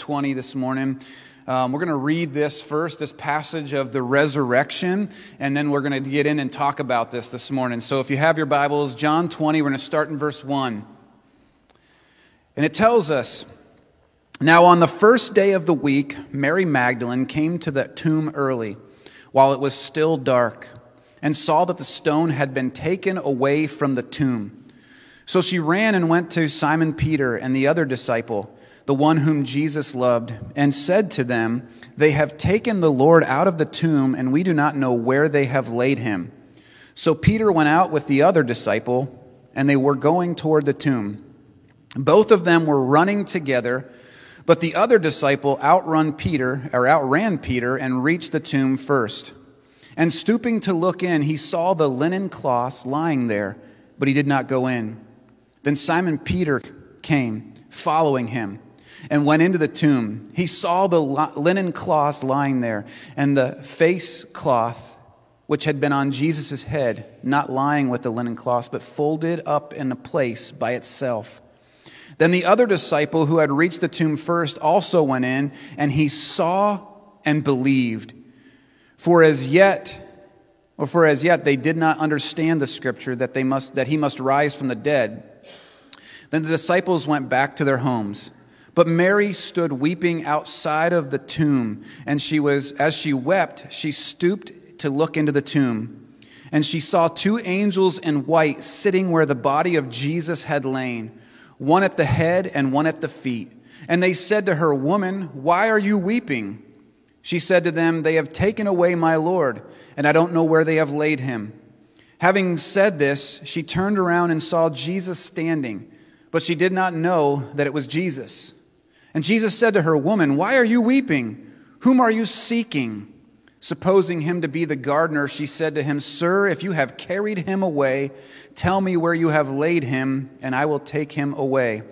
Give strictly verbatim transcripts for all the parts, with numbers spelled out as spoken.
twenty this morning. Um, we're going to read this first, this passage of the resurrection, and then we're going to get in and talk about this this morning. So if you have your Bibles, John twenty, we're going to start in verse one. And it tells us, "Now on the first day of the week, Mary Magdalene came to the tomb early, while it was still dark, and saw that the stone had been taken away from the tomb. So she ran and went to Simon Peter and the other disciple, the one whom Jesus loved, and said to them, 'They have taken the Lord out of the tomb, and we do not know where they have laid him.' So Peter went out with the other disciple, and they were going toward the tomb. Both of them were running together, but the other disciple outrun Peter, or outran Peter, and reached the tomb first. And stooping to look in, he saw the linen cloths lying there, but he did not go in. Then Simon Peter came, following him, and went into the tomb. He saw the linen cloths lying there, and the face cloth which had been on Jesus' head, not lying with the linen cloths, but folded up in a place by itself. Then the other disciple who had reached the tomb first also went in, and he saw and believed. For as yet, or for as yet they did not understand the scripture that they must that he must rise from the dead. Then the disciples went back to their homes. But Mary stood weeping outside of the tomb, and she was as she wept, she stooped to look into the tomb. And she saw two angels in white sitting where the body of Jesus had lain, one at the head and one at the feet. And they said to her, 'Woman, why are you weeping?' She said to them, 'They have taken away my Lord, and I don't know where they have laid him.' Having said this, she turned around and saw Jesus standing, but she did not know that it was Jesus. And Jesus said to her, 'Woman, why are you weeping? Whom are you seeking?' Supposing him to be the gardener, she said to him, 'Sir, if you have carried him away, tell me where you have laid him, and I will take him away.'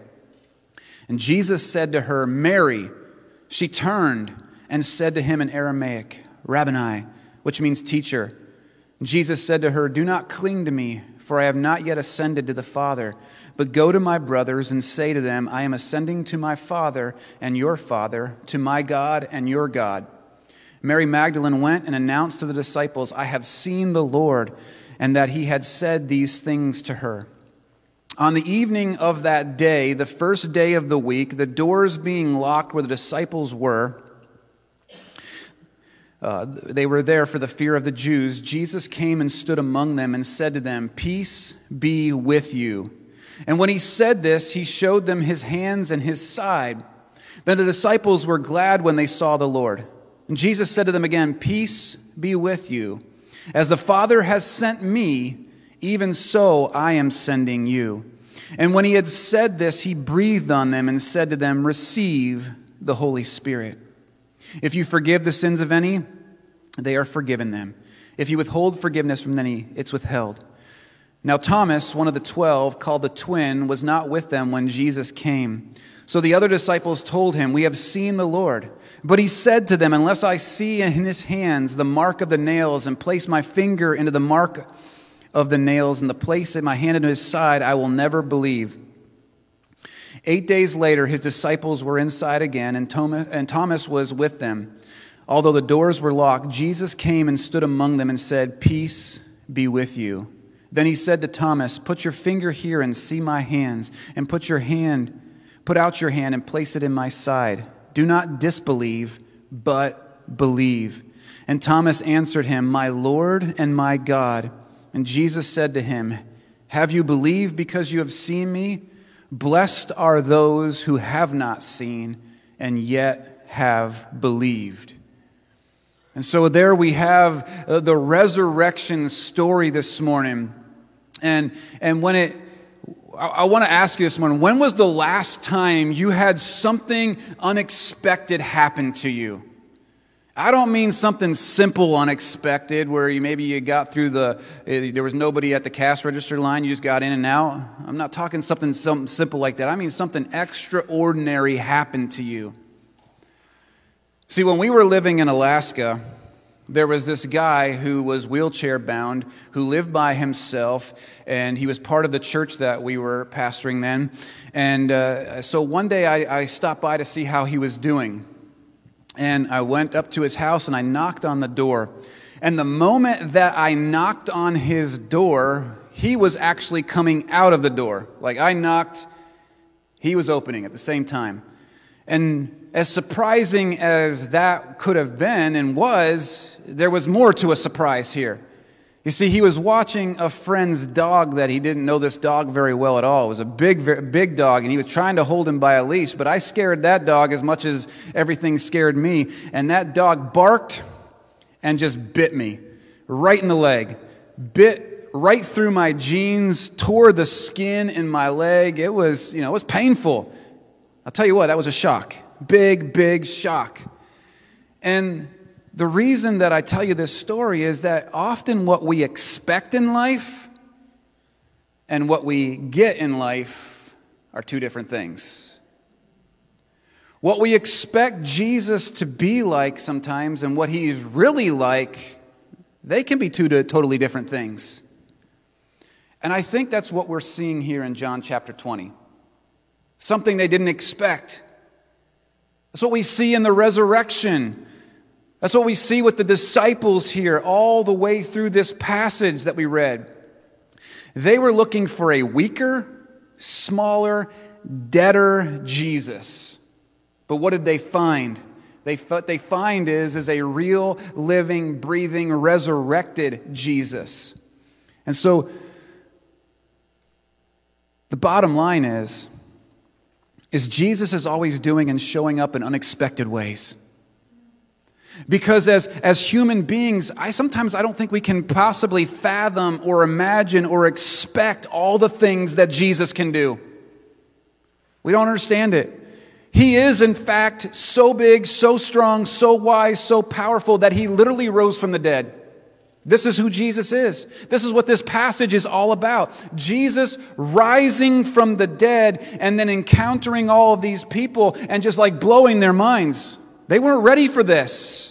And Jesus said to her, 'Mary.' She turned and said to him in Aramaic, 'Rabboni,' which means teacher. And Jesus said to her, 'Do not cling to me, for I have not yet ascended to the Father. But go to my brothers and say to them, I am ascending to my Father and your Father, to my God and your God.' Mary Magdalene went and announced to the disciples, 'I have seen the Lord,' and that he had said these things to her. On the evening of that day, the first day of the week, the doors being locked where the disciples were, uh, they were there for the fear of the Jews, Jesus came and stood among them and said to them, 'Peace be with you.' And when he said this, he showed them his hands and his side. Then the disciples were glad when they saw the Lord. And Jesus said to them again, 'Peace be with you. As the Father has sent me, even so I am sending you.' And when he had said this, he breathed on them and said to them, 'Receive the Holy Spirit. If you forgive the sins of any, they are forgiven them. If you withhold forgiveness from any, it's withheld.' Now Thomas, one of the twelve, called the twin, was not with them when Jesus came. So the other disciples told him, 'We have seen the Lord.' But he said to them, 'Unless I see in his hands the mark of the nails, and place my finger into the mark of the nails, and the place in my hand into his side, I will never believe.' Eight days later, his disciples were inside again, and Thomas, and Thomas was with them. Although the doors were locked, Jesus came and stood among them and said, 'Peace be with you.' Then he said to Thomas, 'Put your finger here and see my hands, and put your hand, put out your hand and place it in my side. Do not disbelieve, but believe.' And Thomas answered him, 'My Lord and my God.' And Jesus said to him, 'Have you believed because you have seen me? Blessed are those who have not seen and yet have believed.'" And so there we have uh, the resurrection story this morning. And and when it, I, I want to ask you this morning, when was the last time you had something unexpected happen to you? I don't mean something simple, unexpected, where you maybe you got through the, there was nobody at the cash register line, you just got in and out. I'm not talking something, something simple like that. I mean something extraordinary happened to you. See, when we were living in Alaska, there was this guy who was wheelchair bound, who lived by himself, and he was part of the church that we were pastoring then. And uh, so one day I, I stopped by to see how he was doing. And I went up to his house and I knocked on the door. And the moment that I knocked on his door, he was actually coming out of the door. Like I knocked, he was opening at the same time. And as surprising as that could have been and was, there was more to a surprise here. You see, he was watching a friend's dog that he didn't know this dog very well at all. It was a big, very, big dog, and he was trying to hold him by a leash, but I scared that dog as much as everything scared me. And that dog barked and just bit me right in the leg. Bit right through my jeans, tore the skin in my leg. It was, you know, it was painful. I'll tell you what, that was a shock. Big, big shock. And the reason that I tell you this story is that often what we expect in life and what we get in life are two different things. What we expect Jesus to be like sometimes and what he's really like, they can be two totally different things. And I think that's what we're seeing here in John chapter twenty. Something they didn't expect. That's what we see in the resurrection. That's what we see with the disciples here all the way through this passage that we read. They were looking for a weaker, smaller, deader Jesus. But what did they find? They, what they find is, is a real, living, breathing, resurrected Jesus. And so, the bottom line is, is Jesus is always doing and showing up in unexpected ways. Because as, as human beings, I sometimes I don't think we can possibly fathom or imagine or expect all the things that Jesus can do. We don't understand it. He is, in fact, so big, so strong, so wise, so powerful that he literally rose from the dead. This is who Jesus is. This is what this passage is all about. Jesus rising from the dead and then encountering all of these people and just like blowing their minds. They weren't ready for this.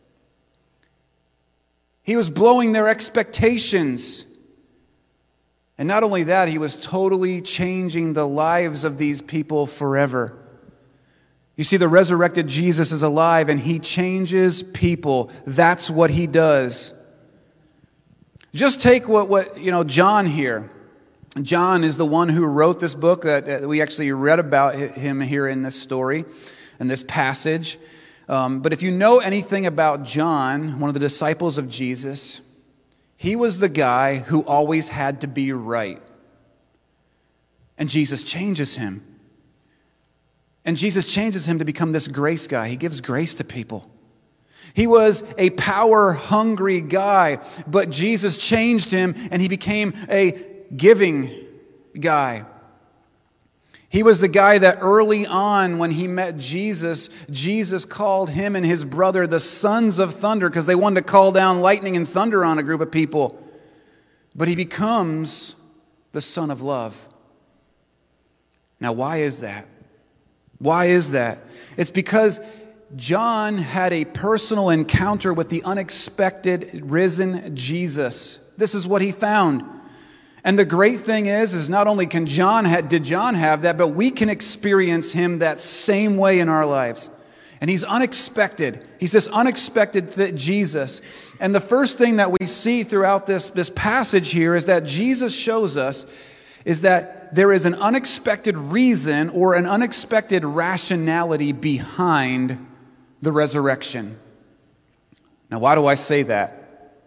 He was blowing their expectations. And not only that, he was totally changing the lives of these people forever. You see, the resurrected Jesus is alive and he changes people. That's what he does. Just take what, what you know, John here. John is the one who wrote this book that we actually read about him here in this story, in this passage. Um, but if you know anything about John, one of the disciples of Jesus, he was the guy who always had to be right. And Jesus changes him. And Jesus changes him to become this grace guy. He gives grace to people. He was a power-hungry guy, but Jesus changed him and he became a giving guy. He was the guy that early on when he met Jesus, Jesus called him and his brother the sons of thunder because they wanted to call down lightning and thunder on a group of people. But he becomes the son of love. Now, why is that? Why is that? It's because John had a personal encounter with the unexpected risen Jesus. This is what he found. And the great thing is, is not only can John have, did John have that, but we can experience him that same way in our lives. And he's unexpected. He's this unexpected th- Jesus. And the first thing that we see throughout this, this passage here is that Jesus shows us is that there is an unexpected reason or an unexpected rationality behind the resurrection. Now, why do I say that?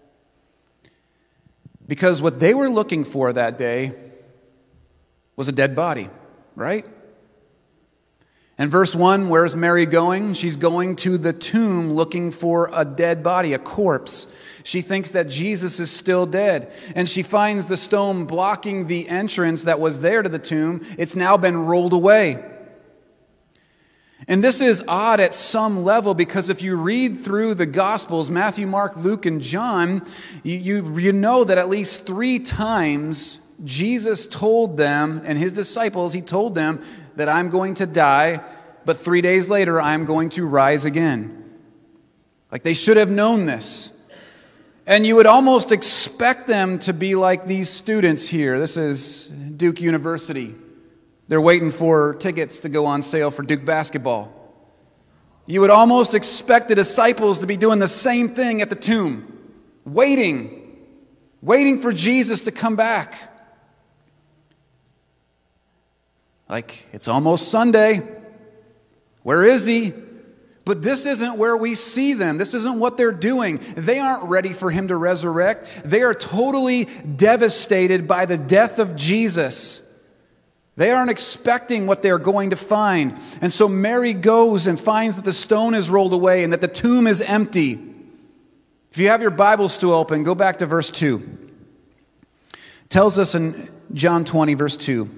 Because what they were looking for that day was a dead body, right? In verse one, where's Mary going? She's going to the tomb looking for a dead body, a corpse. She thinks that Jesus is still dead. And she finds the stone blocking the entrance that was there to the tomb. It's now been rolled away. And this is odd at some level because if you read through the Gospels, Matthew, Mark, Luke, and John, you, you, you know that at least three times Jesus told them and his disciples, he told them that I'm going to die, but three days later I'm going to rise again. Like they should have known this. And you would almost expect them to be like these students here. This is Duke University. They're waiting for tickets to go on sale for Duke basketball. You would almost expect the disciples to be doing the same thing at the tomb, waiting, waiting for Jesus to come back. Like, it's almost Sunday. Where is he? But this isn't where we see them. This isn't what they're doing. They aren't ready for him to resurrect. They are totally devastated by the death of Jesus. They aren't expecting what they're going to find. And so Mary goes and finds that the stone is rolled away and that the tomb is empty. If you have your Bible still open, go back to verse two. It tells us in John twenty, verse two.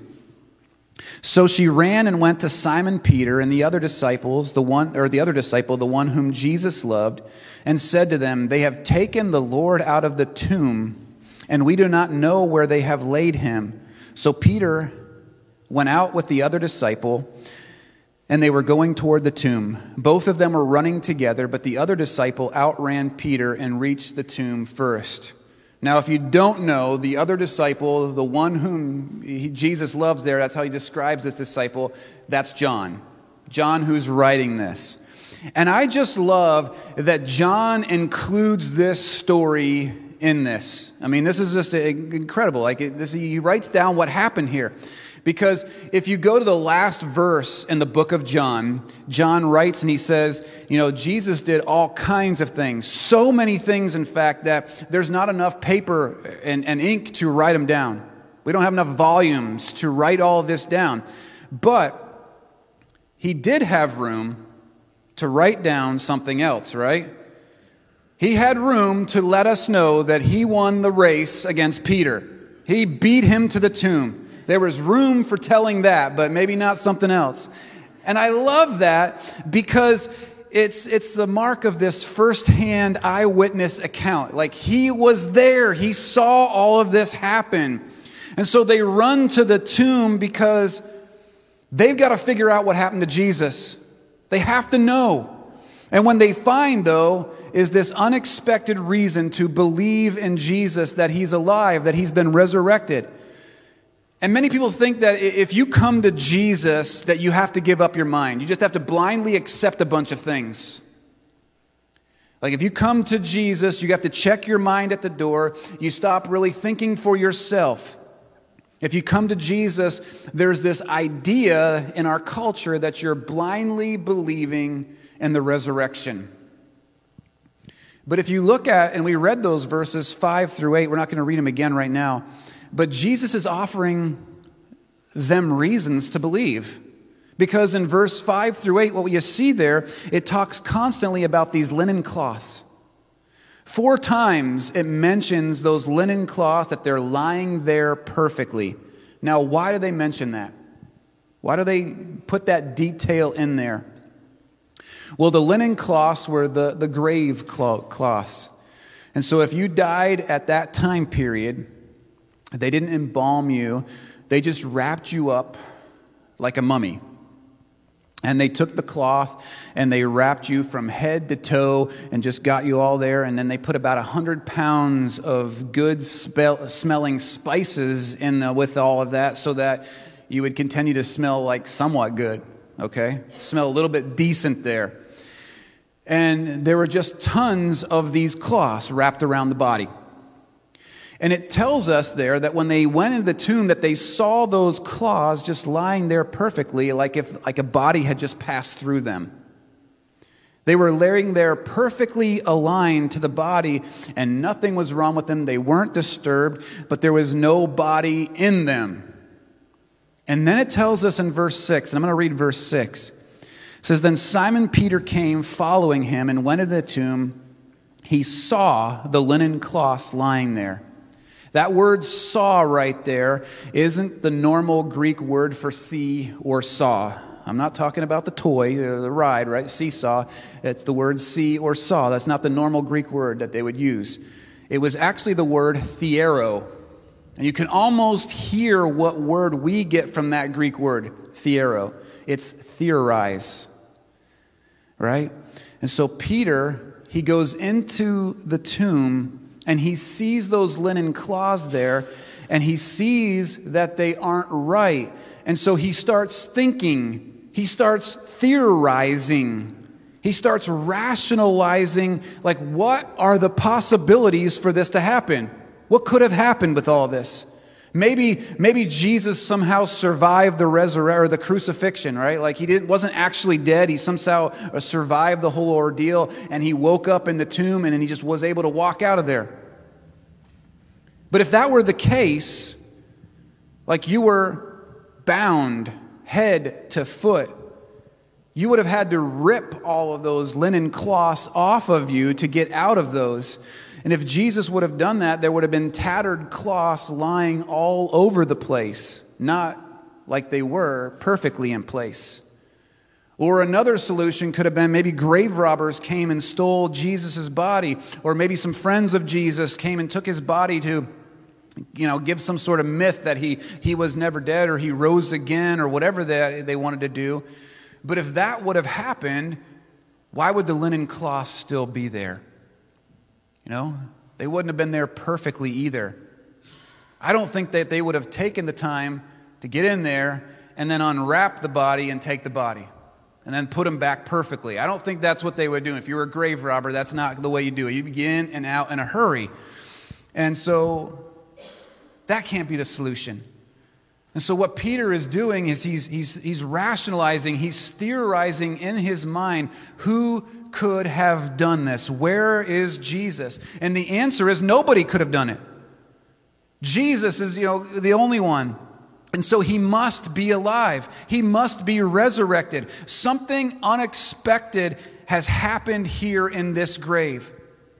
So she ran and went to Simon Peter and the other disciples, the one or the other disciple, the one whom Jesus loved, and said to them, "They have taken the Lord out of the tomb, and we do not know where they have laid him." So Peter went out with the other disciple, and they were going toward the tomb. Both of them were running together, but the other disciple outran Peter and reached the tomb first. Now, if you don't know, the other disciple, the one whom he, Jesus loves there, that's how he describes this disciple, that's John. John who's writing this. And I just love that John includes this story in this. I mean, this is just incredible. Like this, he writes down what happened here. Because if you go to the last verse in the book of John, John writes and he says, you know, Jesus did all kinds of things. So many things, in fact, that there's not enough paper and, and ink to write them down. We don't have enough volumes to write all of this down. But he did have room to write down something else, right? He had room to let us know that he won the race against Peter. He beat him to the tomb. There was room for telling that, but maybe not something else. And I love that because it's it's the mark of this firsthand eyewitness account. Like he was there. He saw all of this happen. And so they run to the tomb because they've got to figure out what happened to Jesus. They have to know. And when they find, though, is this unexpected reason to believe in Jesus, that he's alive, that he's been resurrected. And many people think that if you come to Jesus, that you have to give up your mind. You just have to blindly accept a bunch of things. Like if you come to Jesus, you have to check your mind at the door. You stop really thinking for yourself. If you come to Jesus, there's this idea in our culture that you're blindly believing in the resurrection. But if you look at, and we read those verses five through eight, we're not going to read them again right now. But Jesus is offering them reasons to believe. Because in verse five through eight, what you see there, it talks constantly about these linen cloths. Four times it mentions those linen cloths, that they're lying there perfectly. Now, why do they mention that? Why do they put that detail in there? Well, the linen cloths were the, the grave cloths. And so if you died at that time period, they didn't embalm you. They just wrapped you up like a mummy. And they took the cloth and they wrapped you from head to toe and just got you all there. And then they put about one hundred pounds of good spell, smelling spices in the, with all of that so that you would continue to smell like somewhat good, okay? Smell a little bit decent there. And there were just tons of these cloths wrapped around the body. And it tells us there that when they went into the tomb, that they saw those cloths just lying there perfectly, like if like a body had just passed through them. They were laying there perfectly aligned to the body, and nothing was wrong with them. They weren't disturbed, but there was no body in them. And then it tells us in verse six, and I'm going to read verse six. It says, "Then Simon Peter came following him and went into the tomb. He saw the linen cloths lying there." That word saw right there isn't the normal Greek word for see or saw. I'm not talking about the toy, the ride, right? Seesaw. It's the word see or saw. That's not the normal Greek word that they would use. It was actually the word theero. And you can almost hear what word we get from that Greek word, theero. It's theorize, right? And so Peter, he goes into the tomb and he sees those linen cloths there, and he sees that they aren't right. And so he starts thinking, he starts theorizing, he starts rationalizing, like, what are the possibilities for this to happen? What could have happened with all this? Maybe, maybe Jesus somehow survived the resurrection or the crucifixion, right? Like he didn't, wasn't actually dead. He somehow survived the whole ordeal, and he woke up in the tomb, and then he just was able to walk out of there. But if that were the case, like you were bound head to foot, you would have had to rip all of those linen cloths off of you to get out of those. And if Jesus would have done that, there would have been tattered cloths lying all over the place, not like they were perfectly in place. Or another solution could have been maybe grave robbers came and stole Jesus' body, or maybe some friends of Jesus came and took his body to, you know, give some sort of myth that he, he was never dead, or he rose again, or whatever they, they wanted to do. But if that would have happened, why would the linen cloths still be there? You know, they wouldn't have been there perfectly either. I don't think that they would have taken the time to get in there and then unwrap the body and take the body and then put them back perfectly. I don't think that's what they would do. If you were a grave robber, that's not the way you do it. You begin and out in a hurry. And so that can't be the solution. And so what Peter is doing is he's, he's, he's rationalizing, he's theorizing in his mind, who could have done this? Where is Jesus? And the answer is nobody could have done it. Jesus is, you know, the only one. And so he must be alive. He must be resurrected. Something unexpected has happened here in this grave.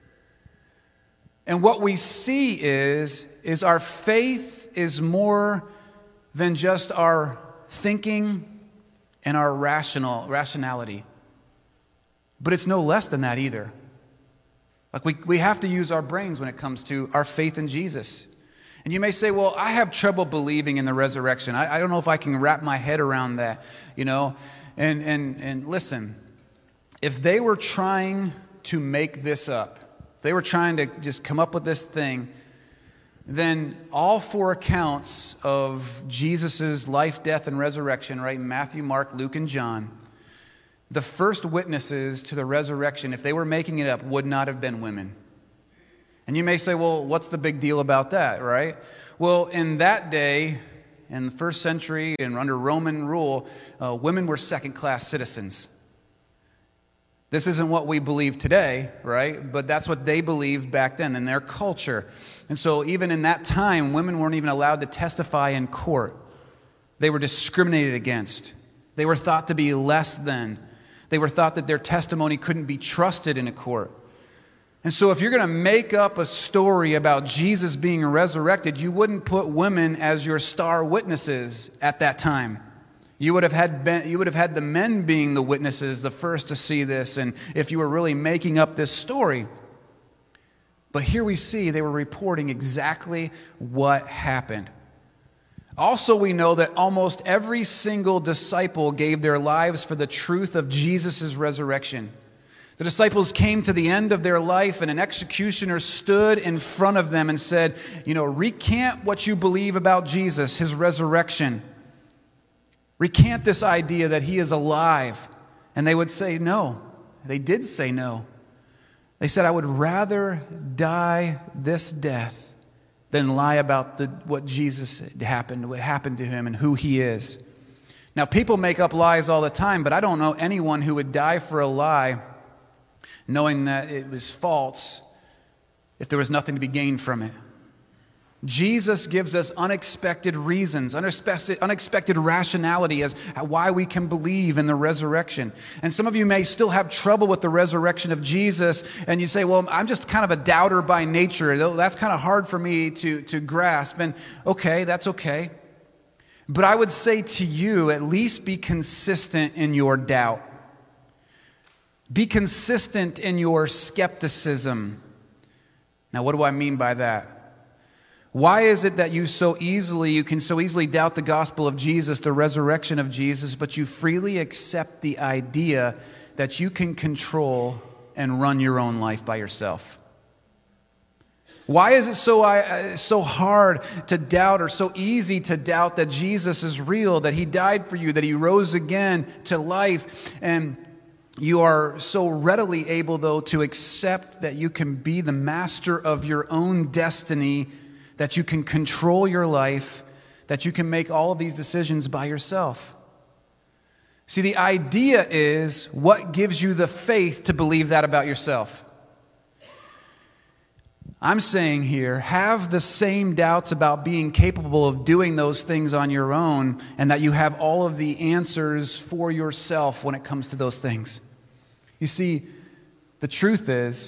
And what we see is, is our faith is more than just our thinking and our rational rationality. But it's no less than that either. Like we, we have to use our brains when it comes to our faith in Jesus. And you may say, well, I have trouble believing in the resurrection. I, I don't know if I can wrap my head around that, you know. And, and, and listen, if they were trying to make this up, if they were trying to just come up with this thing, then all four accounts of Jesus' life, death, and resurrection, right, Matthew, Mark, Luke, and John, the first witnesses to the resurrection, if they were making it up, would not have been women. And you may say, well, what's the big deal about that, right? Well, in that day, in the first century and under Roman rule, uh, women were second-class citizens. This isn't what we believe today, right? But that's what they believed back then in their culture. And so even in that time, women weren't even allowed to testify in court. They were discriminated against. They were thought to be less than. They were thought that their testimony couldn't be trusted in a court. And so if you're going to make up a story about Jesus being resurrected, you wouldn't put women as your star witnesses at that time. You would have had been, you would have had the men being the witnesses, the first to see this, and if you were really making up this story. But here we see they were reporting exactly what happened. Also, we know that almost every single disciple gave their lives for the truth of Jesus' resurrection. The disciples came to the end of their life, and an executioner stood in front of them and said, you know, recant what you believe about Jesus, his resurrection. Recant this idea that he is alive. And they would say no. They did say no. They said, I would rather die this death than lie about the, what Jesus happened, what happened to him and who he is. Now, people make up lies all the time, but I don't know anyone who would die for a lie knowing that it was false if there was nothing to be gained from it. Jesus gives us unexpected reasons, unexpected, unexpected rationality as why we can believe in the resurrection. And some of you may still have trouble with the resurrection of Jesus, and you say, well, I'm just kind of a doubter by nature. That's kind of hard for me to, to grasp. And okay, that's okay. But I would say to you, at least be consistent in your doubt. Be consistent in your skepticism. Now, what do I mean by that? Why is it that you so easily, you can so easily doubt the gospel of Jesus, the resurrection of Jesus, but you freely accept the idea that you can control and run your own life by yourself? Why is it so, uh, so hard to doubt, or so easy to doubt that Jesus is real, that he died for you, that he rose again to life? And you are so readily able, though, to accept that you can be the master of your own destiny, that you can control your life, that you can make all of these decisions by yourself. See, the idea is, what gives you the faith to believe that about yourself? I'm saying here, have the same doubts about being capable of doing those things on your own, and that you have all of the answers for yourself when it comes to those things. You see, the truth is,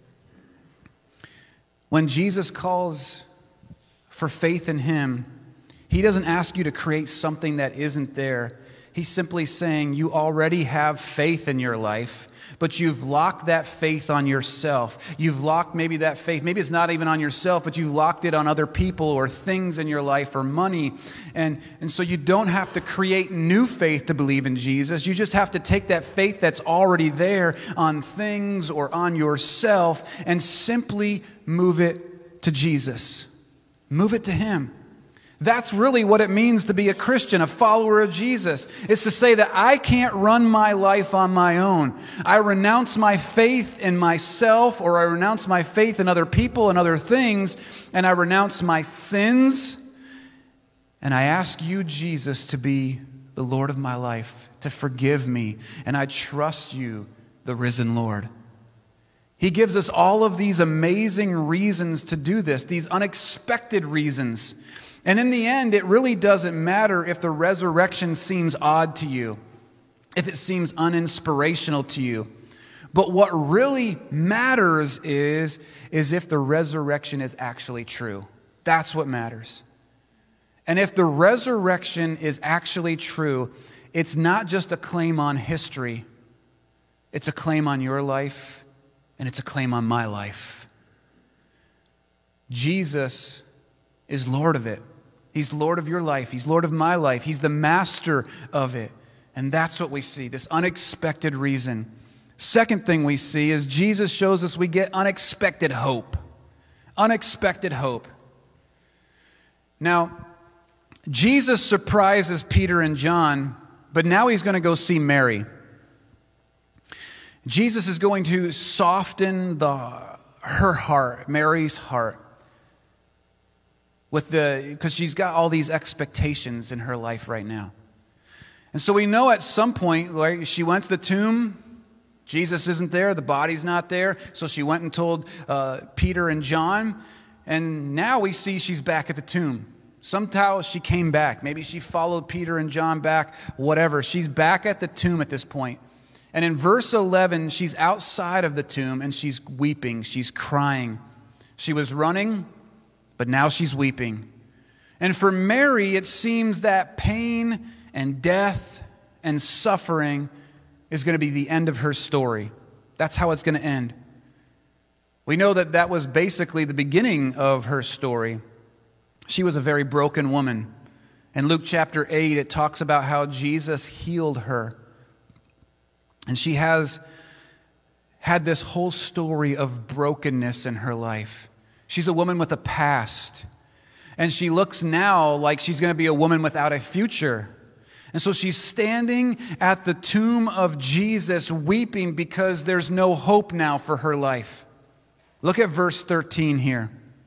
when Jesus calls for faith in him, he doesn't ask you to create something that isn't there. He's simply saying you already have faith in your life, but you've locked that faith on yourself. You've locked maybe that faith, maybe it's not even on yourself, but you've locked it on other people or things in your life or money. And, and so you don't have to create new faith to believe in Jesus. You just have to take that faith that's already there on things or on yourself and simply move it to Jesus. Move it to him. That's really what it means to be a Christian, a follower of Jesus. It's to say that I can't run my life on my own. I renounce my faith in myself, or I renounce my faith in other people and other things, and I renounce my sins, and I ask you, Jesus, to be the Lord of my life, to forgive me, and I trust you, the risen Lord. He gives us all of these amazing reasons to do this, these unexpected reasons. And in the end, it really doesn't matter if the resurrection seems odd to you, if it seems uninspirational to you. But what really matters is, is if the resurrection is actually true. That's what matters. And if the resurrection is actually true, it's not just a claim on history. It's a claim on your life, and it's a claim on my life. Jesus is Lord of it. He's Lord of your life. He's Lord of my life. He's the master of it. And that's what we see, this unexpected reason. Second thing we see is Jesus shows us we get unexpected hope. Unexpected hope. Now, Jesus surprises Peter and John, but now he's going to go see Mary. Jesus is going to soften the, her heart, Mary's heart. With the, because she's got all these expectations in her life right now. And so we know at some point, like, she went to the tomb, Jesus isn't there, the body's not there, so she went and told uh, Peter and John, and now we see she's back at the tomb. Somehow she came back. Maybe she followed Peter and John back, whatever. She's back at the tomb at this point. And in verse eleven, she's outside of the tomb, and she's weeping, she's crying. She was running, but now she's weeping. And for Mary, it seems that pain and death and suffering is going to be the end of her story. That's how it's going to end. We know that that was basically the beginning of her story. She was a very broken woman. In Luke chapter eight, it talks about how Jesus healed her. And she has had this whole story of brokenness in her life. She's a woman with a past. And she looks now like she's going to be a woman without a future. And so she's standing at the tomb of Jesus weeping because there's no hope now for her life. Look at verse thirteen here.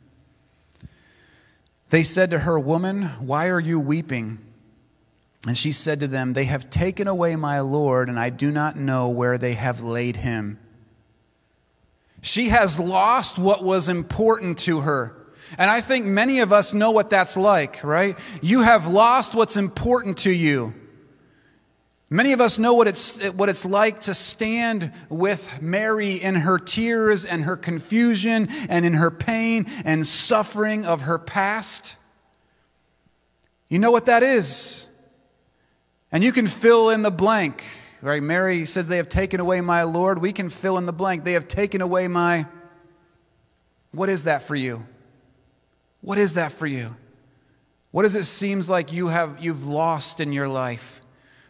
They said to her, "Woman, why are you weeping?" And she said to them, "They have taken away my Lord, and I do not know where they have laid him." She has lost what was important to her. And I think many of us know what that's like, right? You have lost what's important to you. Many of us know what it's, what it's like to stand with Mary in her tears and her confusion and in her pain and suffering of her past. You know what that is. And you can fill in the blank. Right? Mary says, "They have taken away my Lord." We can fill in the blank. They have taken away my... What is that for you? What is that for you? What does it seem like you have, you've lost in your life?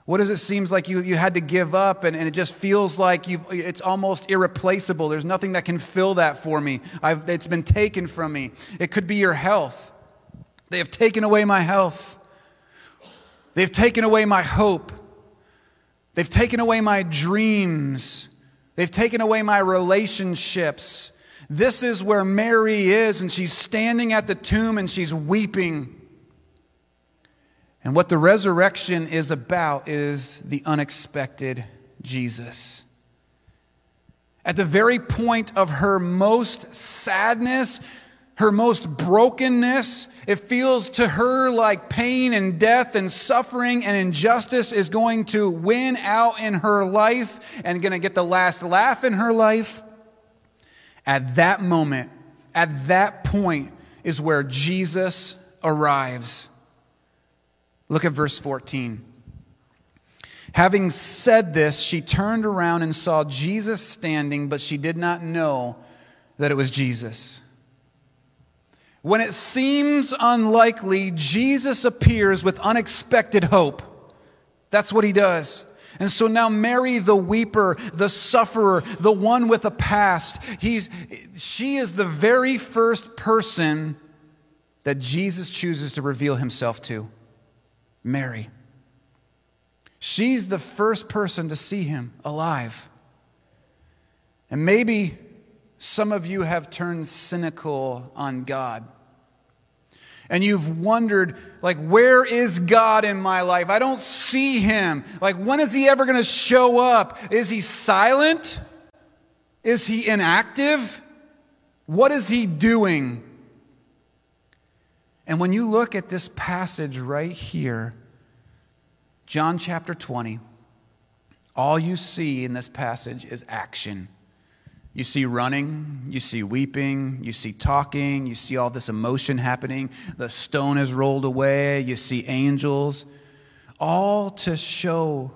What does it seem like you, you had to give up and, and it just feels like you've, it's almost irreplaceable? There's nothing that can fill that for me. I've, it's been taken from me. It could be your health. They have taken away my health. They've taken away my hope. They've taken away my dreams. They've taken away my relationships. This is where Mary is, and she's standing at the tomb and she's weeping. And what the resurrection is about is the unexpected Jesus. At the very point of her most sadness, her most brokenness, it feels to her like pain and death and suffering and injustice is going to win out in her life and going to get the last laugh in her life. At that moment, at that point is where Jesus arrives. Look at verse fourteen. Having said this, she turned around and saw Jesus standing, but she did not know that it was Jesus. When it seems unlikely, Jesus appears with unexpected hope. That's what he does. And so now Mary, the weeper, the sufferer, the one with a past, he's, she is the very first person that Jesus chooses to reveal himself to. Mary. She's the first person to see him alive. And maybe some of you have turned cynical on God. And you've wondered, like, where is God in my life? I don't see him. Like, when is he ever going to show up? Is he silent? Is he inactive? What is he doing? And when you look at this passage right here, John chapter twenty, all you see in this passage is action. You see running, you see weeping, you see talking, you see all this emotion happening. The stone is rolled away, you see angels. All to show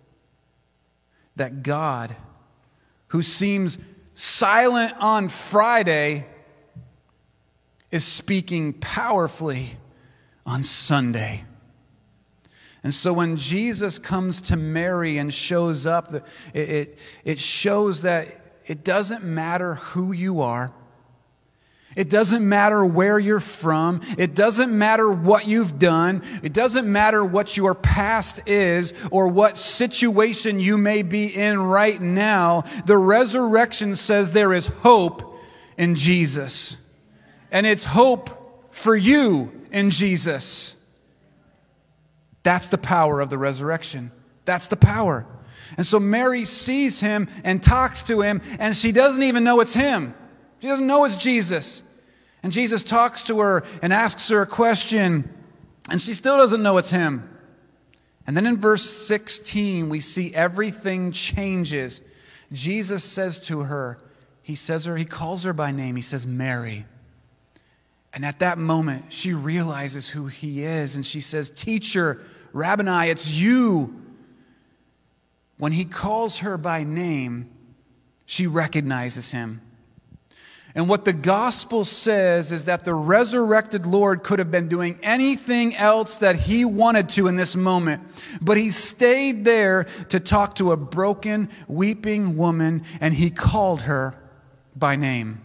that God, who seems silent on Friday, is speaking powerfully on Sunday. And so when Jesus comes to Mary and shows up, it, it, it shows that it doesn't matter who you are. It doesn't matter where you're from. It doesn't matter what you've done. It doesn't matter what your past is or what situation you may be in right now. The resurrection says there is hope in Jesus. And it's hope for you in Jesus. That's the power of the resurrection. That's the power. And so Mary sees him and talks to him, and she doesn't even know it's him. She doesn't know it's Jesus. And Jesus talks to her and asks her a question, and she still doesn't know it's him. And then in verse sixteen, we see everything changes. Jesus says to her, he says her, he calls her by name. He says, Mary. And at that moment, she realizes who he is, and she says, Teacher, Rabboni, it's you. When he calls her by name, she recognizes him. And what the gospel says is that the resurrected Lord could have been doing anything else that he wanted to in this moment. But he stayed there to talk to a broken, weeping woman, and he called her by name.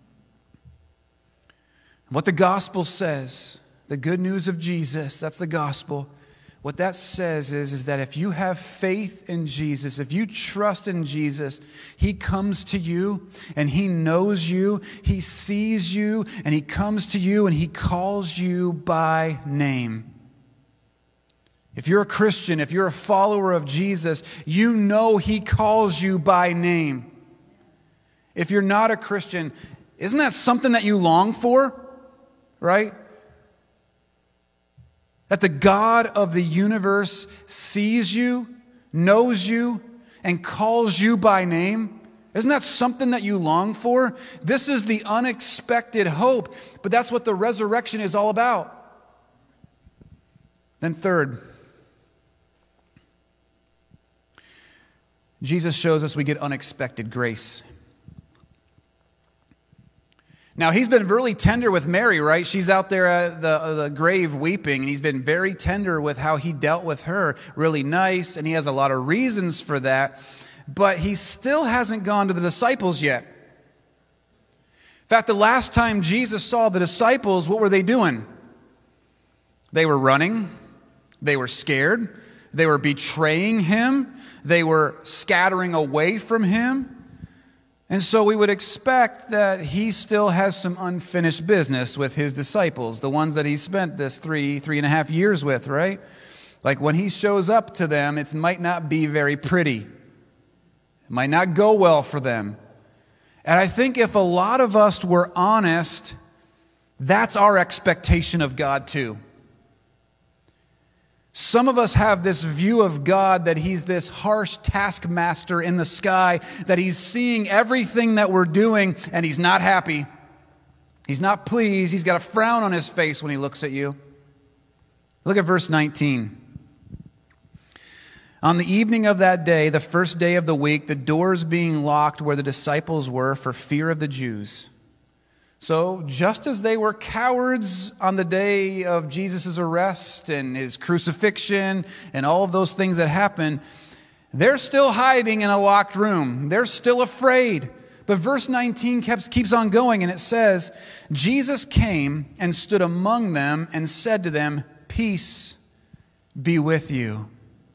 What the gospel says, the good news of Jesus, that's the gospel. What that says is, is that if you have faith in Jesus, if you trust in Jesus, he comes to you and he knows you, he sees you, and he comes to you and he calls you by name. If you're a Christian, if you're a follower of Jesus, you know he calls you by name. If you're not a Christian, isn't that something that you long for? Right? That the God of the universe sees you, knows you, and calls you by name. Isn't that something that you long for? This is the unexpected hope, but that's what the resurrection is all about. Then third, Jesus shows us we get unexpected grace. Now, he's been really tender with Mary, right? She's out there at the, the grave weeping, and he's been very tender with how he dealt with her. Really nice, and he has a lot of reasons for that. But he still hasn't gone to the disciples yet. In fact, the last time Jesus saw the disciples, what were they doing? They were running. They were scared. They were betraying him. They were scattering away from him. And so we would expect that he still has some unfinished business with his disciples, the ones that he spent this three, three and a half years with, right? Like when he shows up to them, it might not be very pretty. It might not go well for them. And I think if a lot of us were honest, that's our expectation of God too. Some of us have this view of God that he's this harsh taskmaster in the sky, that he's seeing everything that we're doing and he's not happy. He's not pleased. He's got a frown on his face when he looks at you. Look at verse nineteen. On the evening of that day, the first day of the week, the doors being locked where the disciples were for fear of the Jews. So just as they were cowards on the day of Jesus' arrest and his crucifixion and all of those things that happened, they're still hiding in a locked room. They're still afraid. But verse nineteen keeps, keeps on going, and it says, Jesus came and stood among them and said to them, "Peace be with you."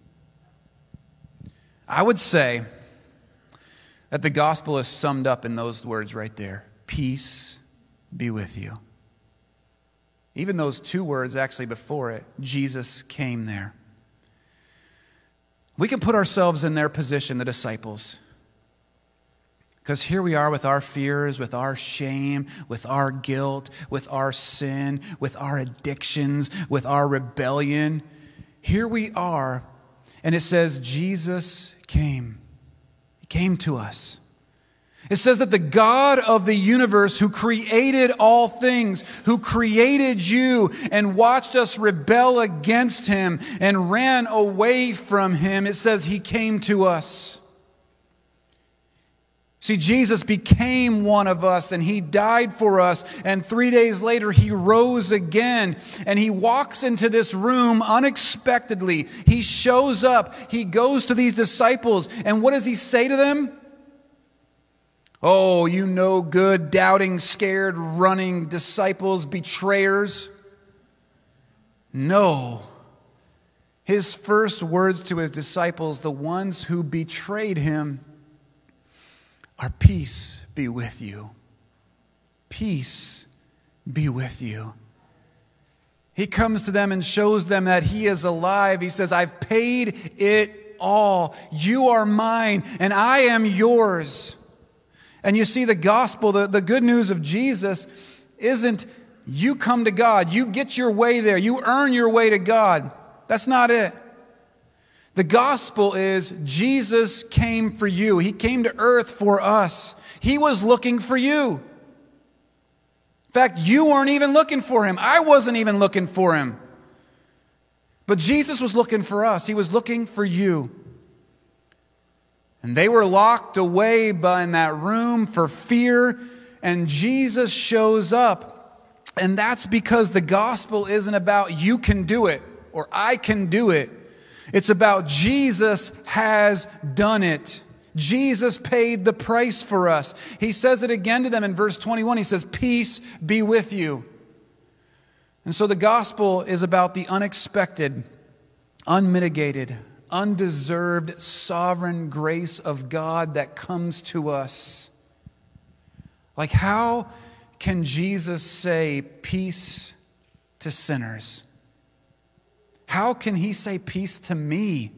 I would say that the gospel is summed up in those words right there. Peace be with you. Even those two words actually before it, Jesus came there. We can put ourselves in their position, the disciples. Because here we are with our fears, with our shame, with our guilt, with our sin, with our addictions, with our rebellion. Here we are, and it says Jesus came. He came to us. It says that the God of the universe who created all things, who created you and watched us rebel against him and ran away from him, it says he came to us. See, Jesus became one of us and he died for us, and three days later he rose again, and he walks into this room unexpectedly. He shows up, he goes to these disciples, and what does he say to them? Oh, you no good, doubting, scared, running disciples, betrayers. No. His first words to his disciples, the ones who betrayed him, are peace be with you. Peace be with you. He comes to them and shows them that he is alive. He says, I've paid it all. You are mine and I am yours. And you see, the gospel, the, the good news of Jesus isn't you come to God, you get your way there, you earn your way to God. That's not it. The gospel is Jesus came for you. He came to earth for us. He was looking for you. In fact, you weren't even looking for him. I wasn't even looking for him. But Jesus was looking for us. He was looking for you. And they were locked away by in that room for fear, and Jesus shows up. And that's because the gospel isn't about you can do it or I can do it. It's about Jesus has done it. Jesus paid the price for us. He says it again to them in verse twenty-one. He says, peace be with you. And so the gospel is about the unexpected, unmitigated, undeserved, sovereign grace of God that comes to us. Like, how can Jesus say peace to sinners? How can he say peace to me?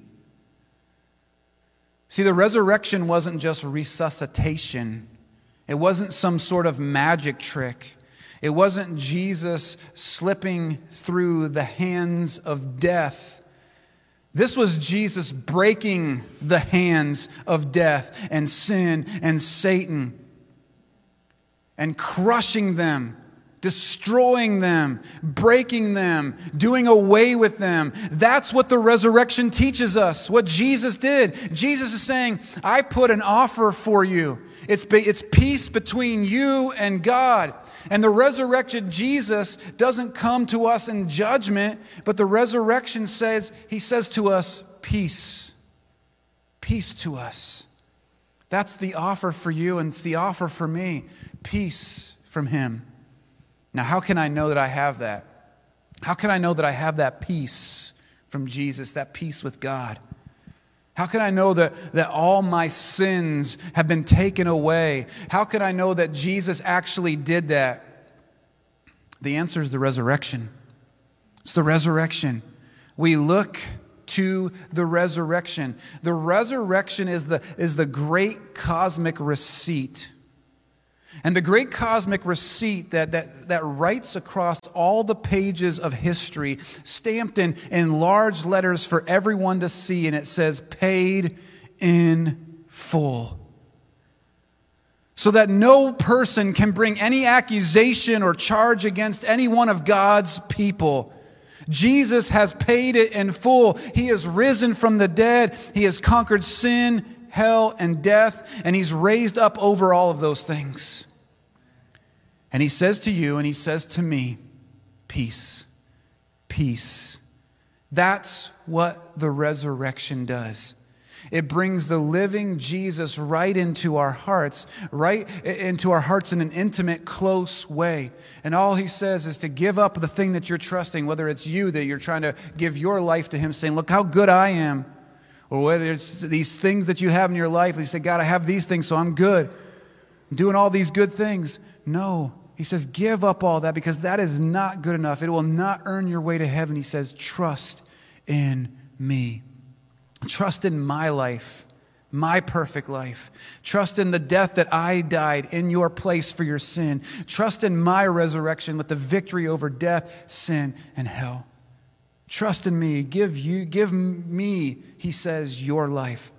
See, the resurrection wasn't just resuscitation. It wasn't some sort of magic trick. It wasn't Jesus slipping through the hands of death. This was Jesus breaking the hands of death and sin and Satan and crushing them destroying them, breaking them, doing away with them. That's what the resurrection teaches us, what Jesus did. Jesus is saying, I put an offer for you. It's, it's peace between you and God. And the resurrected Jesus doesn't come to us in judgment, but the resurrection says, he says to us, peace. Peace to us. That's the offer for you, and it's the offer for me. Peace from him. Now, how can I know that I have that? How can I know that I have that peace from Jesus, that peace with God? How can I know that, that all my sins have been taken away? How can I know that Jesus actually did that? The answer is the resurrection. It's the resurrection. We look to the resurrection. The resurrection is the, is the great cosmic receipt. And the great cosmic receipt that, that, that writes across all the pages of history, stamped in, in large letters for everyone to see, and it says, paid in full. So that no person can bring any accusation or charge against any one of God's people. Jesus has paid it in full. He has risen from the dead. He has conquered sin, hell, and death, and he's raised up over all of those things. And he says to you and he says to me, peace, peace. That's what the resurrection does. It brings the living Jesus right into our hearts, right into our hearts in an intimate, close way. And all he says is to give up the thing that you're trusting, whether it's you that you're trying to give your life to him, saying, look how good I am. Or whether it's these things that you have in your life, and you say, God, I have these things, so I'm good. I'm doing all these good things. No. He says, give up all that because that is not good enough. It will not earn your way to heaven. He says, trust in me. Trust in my life, my perfect life. Trust in the death that I died in your place for your sin. Trust in my resurrection with the victory over death, sin, and hell. Trust in me. Give you, give me, he says, your life.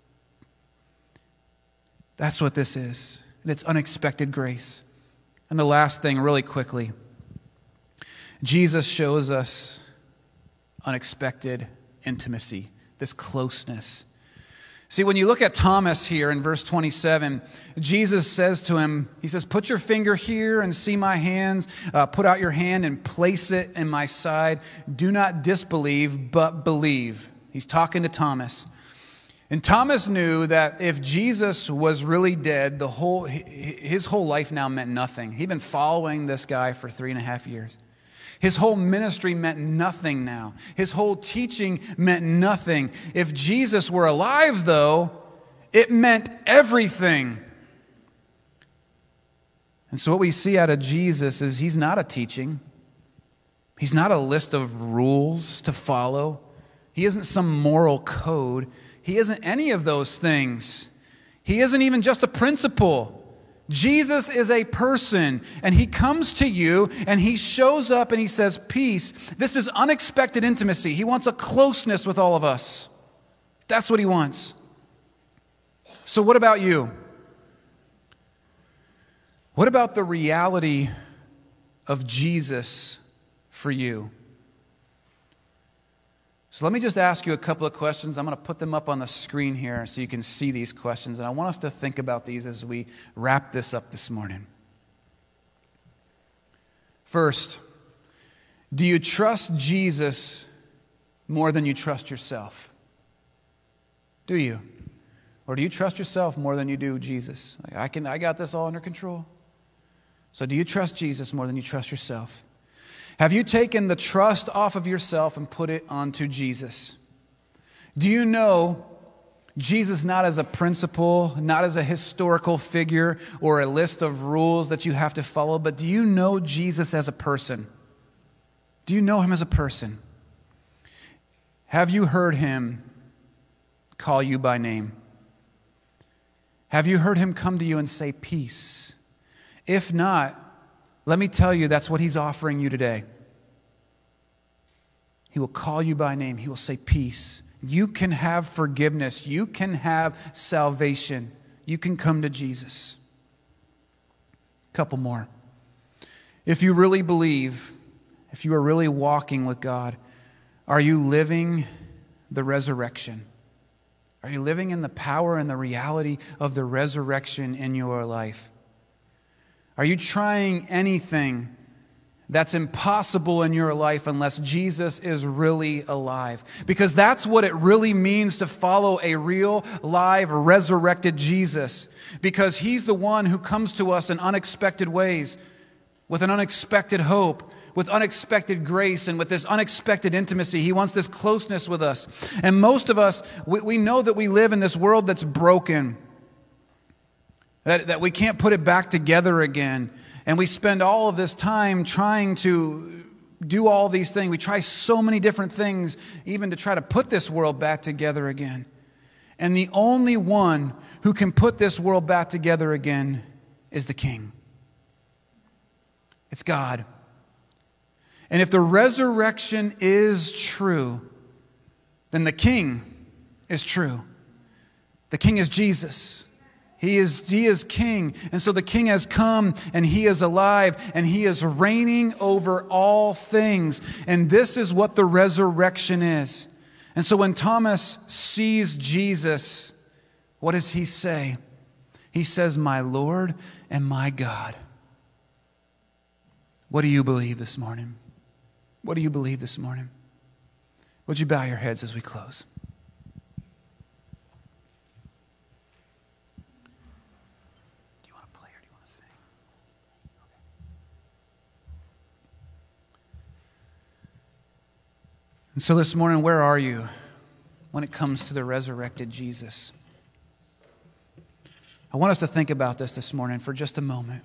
That's what this is. And it's unexpected grace. And the last thing, really quickly, Jesus shows us unexpected intimacy, this closeness. See, when you look at Thomas here in verse twenty-seven, Jesus says to him, he says, put your finger here and see my hands. Uh, put out your hand and place it in my side. Do not disbelieve, but believe. He's talking to Thomas. And Thomas knew that if Jesus was really dead, the whole his whole life now meant nothing. He'd been following this guy for three and a half years. His whole ministry meant nothing now. His whole teaching meant nothing. If Jesus were alive, though, it meant everything. And so what we see out of Jesus is he's not a teaching. He's not a list of rules to follow. He isn't some moral code. He isn't any of those things. He isn't even just a principle. Jesus is a person, and he comes to you, and he shows up, and he says, peace. This is unexpected intimacy. He wants a closeness with all of us. That's what he wants. So what about you? What about the reality of Jesus for you? So let me just ask you a couple of questions. I'm going to put them up on the screen here so you can see these questions. And I want us to think about these as we wrap this up this morning. First, do you trust Jesus more than you trust yourself? Do you? Or do you trust yourself more than you do Jesus? Like, I can, I got this all under control. So do you trust Jesus more than you trust yourself? Have you taken the trust off of yourself and put it onto Jesus? Do you know Jesus not as a principle, not as a historical figure or a list of rules that you have to follow, but do you know Jesus as a person? Do you know him as a person? Have you heard him call you by name? Have you heard him come to you and say peace? If not, let me tell you, that's what he's offering you today. He will call you by name. He will say peace. You can have forgiveness. You can have salvation. You can come to Jesus. A couple more. If you really believe, if you are really walking with God, are you living the resurrection? Are you living in the power and the reality of the resurrection in your life? Are you trying anything that's impossible in your life unless Jesus is really alive? Because that's what it really means to follow a real, live, resurrected Jesus. Because He's the one who comes to us in unexpected ways, with an unexpected hope, with unexpected grace, and with this unexpected intimacy. He wants this closeness with us. And most of us, we, we know that we live in this world that's broken, that, that we can't put it back together again. And we spend all of this time trying to do all these things. We try so many different things, even to try to put this world back together again. And the only one who can put this world back together again is the King. It's God. And if the resurrection is true, then the King is true. The King is Jesus. He is, he is King. And so the King has come, and He is alive, and He is reigning over all things. And this is what the resurrection is. And so when Thomas sees Jesus, what does he say? He says, "My Lord and my God." What do you believe this morning? What do you believe this morning? Would you bow your heads as we close? Do you want to play or do you want to sing? Okay. And so this morning, where are you when it comes to the resurrected Jesus? I want us to think about this this morning for just a moment.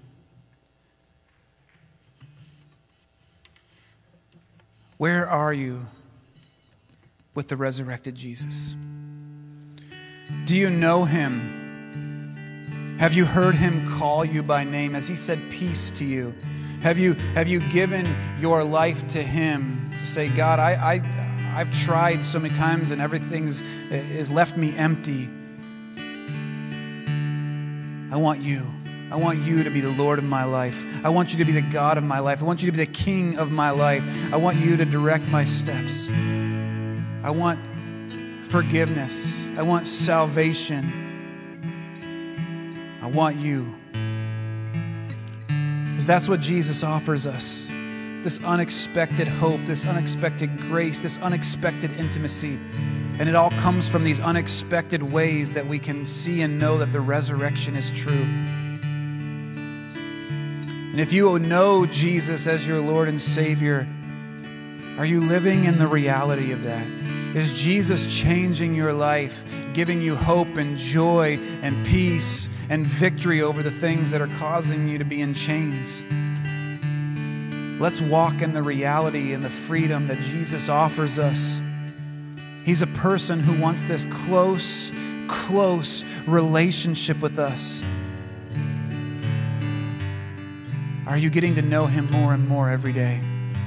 Where are you with the resurrected Jesus? Do you know Him? Have you heard Him call you by name? Has He said peace to you? Have you, have you given your life to Him to say, God, I, I, I've tried so many times and everything's has left me empty. I want you. I want you to be the Lord of my life. I want you to be the God of my life. I want you to be the King of my life. I want you to direct my steps. I want forgiveness. I want salvation. I want you. Because that's what Jesus offers us. This unexpected hope, this unexpected grace, this unexpected intimacy. And it all comes from these unexpected ways that we can see and know that the resurrection is true. And if you know Jesus as your Lord and Savior, are you living in the reality of that? Is Jesus changing your life, giving you hope and joy and peace and victory over the things that are causing you to be in chains? Let's walk in the reality and the freedom that Jesus offers us. He's a person who wants this close, close relationship with us. Are you getting to know Him more and more every day?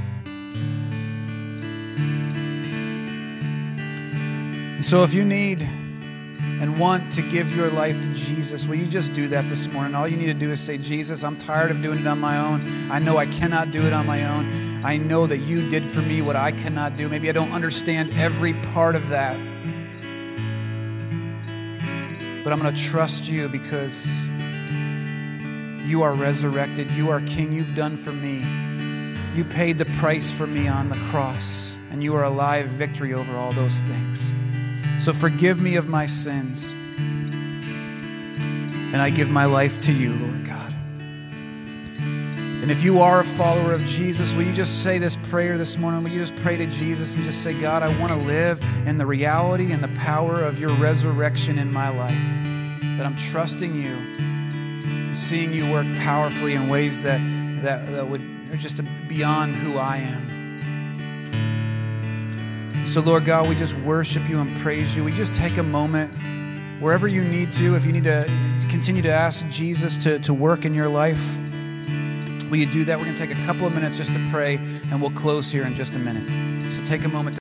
And so if you need and want to give your life to Jesus, will you just do that this morning? All you need to do is say, Jesus, I'm tired of doing it on my own. I know I cannot do it on my own. I know that you did for me what I cannot do. Maybe I don't understand every part of that. But I'm going to trust you because you are resurrected. You are King. You've done for me. You paid the price for me on the cross. And you are alive, victory over all those things. So forgive me of my sins. And I give my life to you, Lord God. And if you are a follower of Jesus, will you just say this prayer this morning? Will you just pray to Jesus and just say, God, I want to live in the reality and the power of your resurrection in my life. That I'm trusting you, seeing you work powerfully in ways that, that, that would are just beyond who I am. So, Lord God, we just worship you and praise you. We just take a moment, wherever you need to, if you need to continue to ask Jesus to, to work in your life, will you do that? We're going to take a couple of minutes just to pray, and we'll close here in just a minute. So take a moment to